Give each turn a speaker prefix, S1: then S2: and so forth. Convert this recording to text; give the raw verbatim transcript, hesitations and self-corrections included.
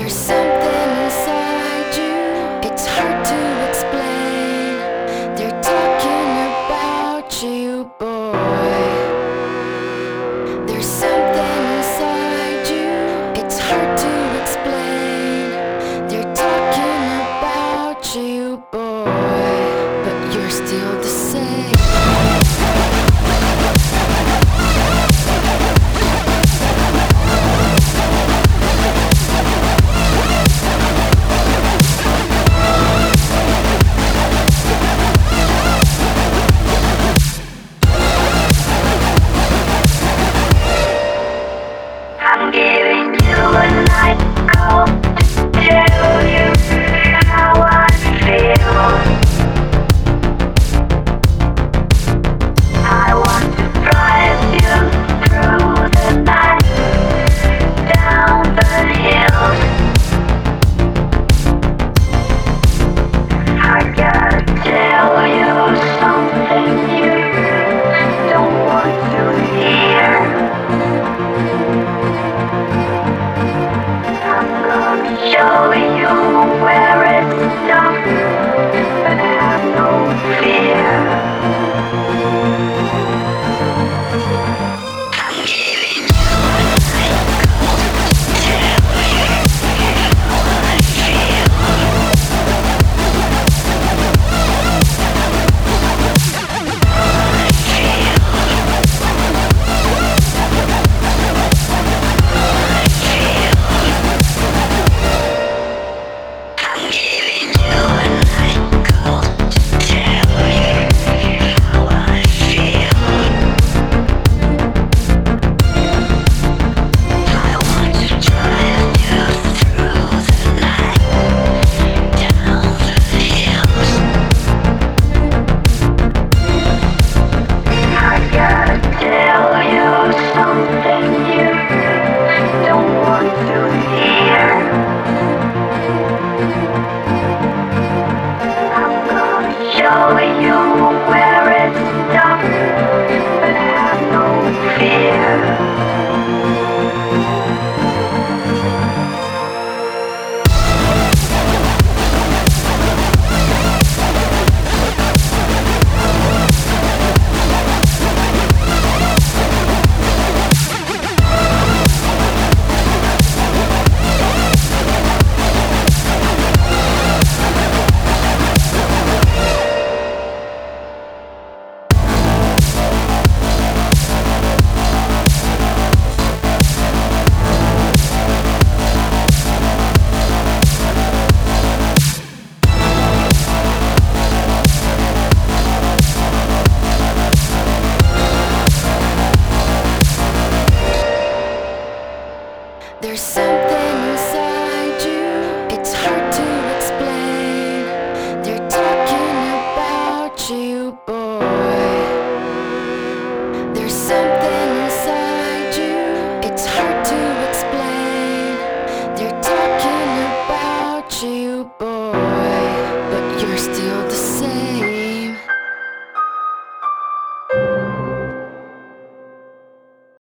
S1: There's something inside you, it's hard to explain. They're talking about you, boy. There's something inside you, it's hard to explain. They're talking about you, boy, but you're still the same.
S2: I'm giving you a night call to tell you how I feel. I want to drive you through the night, down the hills. I gotta tell you something you don't want to hear. I'm gonna show you where it's dark, but have no fear. I'm giving you a night call to tell you how I feel. I'm giving you a night call to tell you how I feel. I want to drive you through the night, down the hills. I gotta tell you something you don't want to hear. I'm gonna show you where it's dark, but have no fear.
S1: There's some